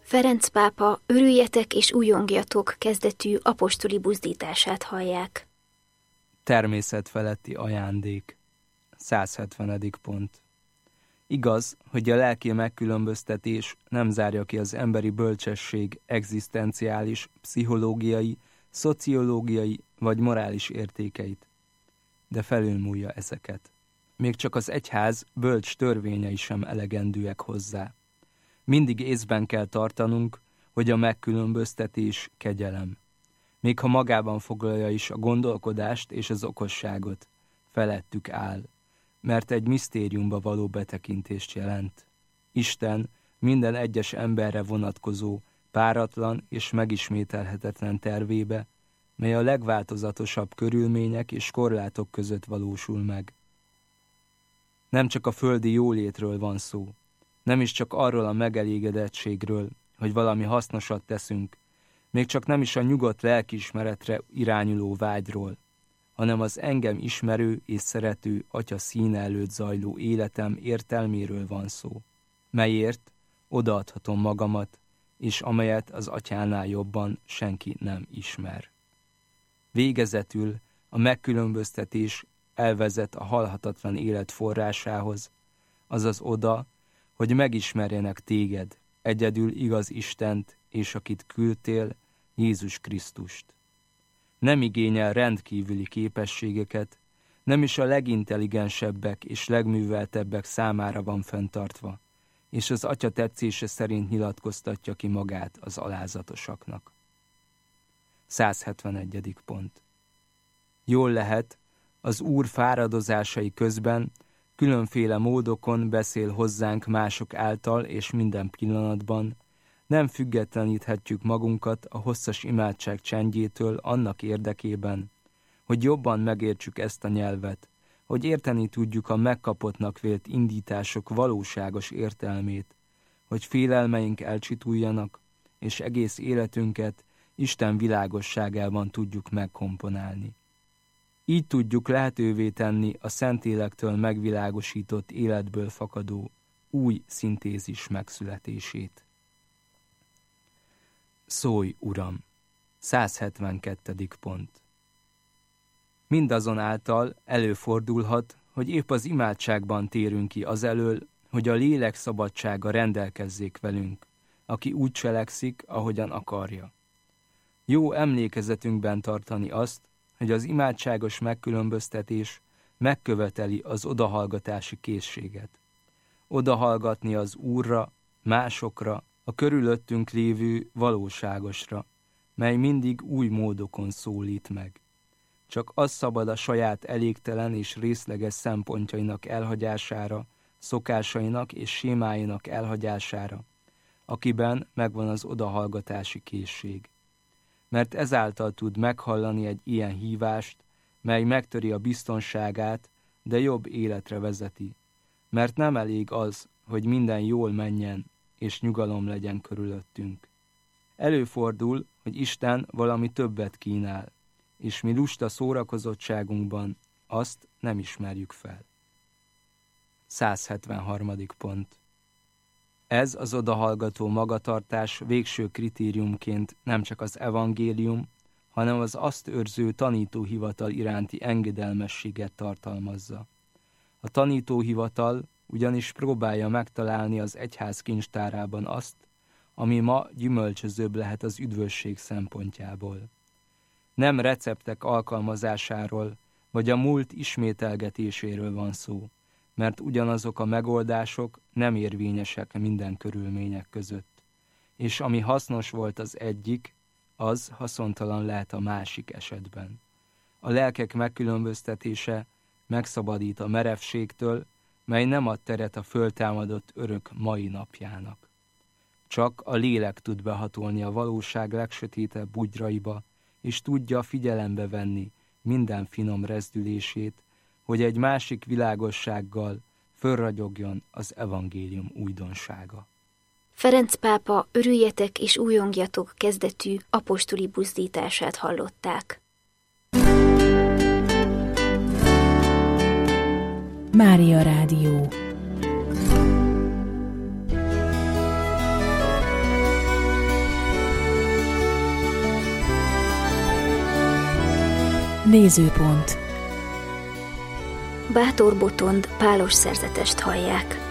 Ferenc pápa örüljetek és újongjatok kezdetű apostoli buzdítását hallják. Természetfeletti ajándék. 170. pont. Igaz, hogy a lelki megkülönböztetés nem zárja ki az emberi bölcsesség egzisztenciális, pszichológiai, szociológiai vagy morális értékeit, de felülmúlja ezeket. Még csak az egyház bölcs törvényei sem elegendőek hozzá. Mindig észben kell tartanunk, hogy a megkülönböztetés kegyelem. Még ha magában foglalja is a gondolkodást és az okosságot, felettük áll, mert egy misztériumba való betekintést jelent. Isten minden egyes emberre vonatkozó, páratlan és megismételhetetlen tervébe, mely a legváltozatosabb körülmények és korlátok között valósul meg. Nem csak a földi jólétről van szó, nem is csak arról a megelégedettségről, hogy valami hasznosat teszünk, még csak nem is a nyugodt lelkiismeretre irányuló vágyról, hanem az engem ismerő és szerető Atya színe előtt zajló életem értelméről van szó, melyért odaadhatom magamat, és amelyet az Atyánál jobban senki nem ismer. Végezetül a megkülönböztetés elvezet a halhatatlan élet forrásához, azaz oda, hogy megismerjenek téged, egyedül igaz Istent, és akit küldtél, Jézus Krisztust. Nem igényel rendkívüli képességeket, nem is a legintelligensebbek és legműveltebbek számára van fenntartva, és az Atya tetszése szerint nyilatkoztatja ki magát az alázatosaknak. 171. pont. Jól lehet, az Úr fáradozásai közben különféle módokon beszél hozzánk mások által és minden pillanatban, nem függetleníthetjük magunkat a hosszas imádság csendjétől annak érdekében, hogy jobban megértsük ezt a nyelvet, hogy érteni tudjuk a megkapottnak vélt indítások valóságos értelmét, hogy félelmeink elcsituljanak, és egész életünket Isten világosságában tudjuk megkomponálni. Így tudjuk lehetővé tenni a Szentlélektől megvilágosított életből fakadó új szintézis megszületését. Szólj, Uram! 172. pont. Mindazonáltal előfordulhat, hogy épp az imádságban térünk ki azelől, hogy a lélek szabadsága rendelkezzék velünk, aki úgy cselekszik, ahogyan akarja. Jó emlékezetünkben tartani azt, hogy az imádságos megkülönböztetés megköveteli az odahallgatási készséget. Odahallgatni az Úrra, másokra, a körülöttünk lévő valóságosra, mely mindig új módokon szólít meg. Csak az szabad a saját elégtelen és részleges szempontjainak elhagyására, szokásainak és sémáinak elhagyására, akiben megvan az odahallgatási készség. Mert ezáltal tud meghallani egy ilyen hívást, mely megtöri a biztonságát, de jobb életre vezeti. Mert nem elég az, hogy minden jól menjen, és nyugalom legyen körülöttünk. Előfordul, hogy Isten valami többet kínál, és mi lusta szórakozottságunkban azt nem ismerjük fel. 173. pont. Ez az odahallgató magatartás végső kritériumként nem csak az evangélium, hanem az azt őrző tanítóhivatal iránti engedelmességet tartalmazza. A tanítóhivatal ugyanis próbálja megtalálni az egyház kincstárában azt, ami ma gyümölcsözőbb lehet az üdvösség szempontjából. Nem receptek alkalmazásáról, vagy a múlt ismételgetéséről van szó, mert ugyanazok a megoldások nem érvényesek minden körülmények között, és ami hasznos volt az egyik, az haszontalan lehet a másik esetben. A lelkek megkülönböztetése megszabadít a merevségtől, mely nem ad teret a föltámadott örök mai napjának. Csak a lélek tud behatolni a valóság legsötétebb bugyraiba, és tudja figyelembe venni minden finom rezdülését, hogy egy másik világossággal fölragyogjon az evangélium újdonsága. Ferenc pápa örüljetek és újongjatok kezdetű apostoli buzdítását hallották. Mária Rádió. Nézőpont. Bátor Botond pálos szerzetest hallják.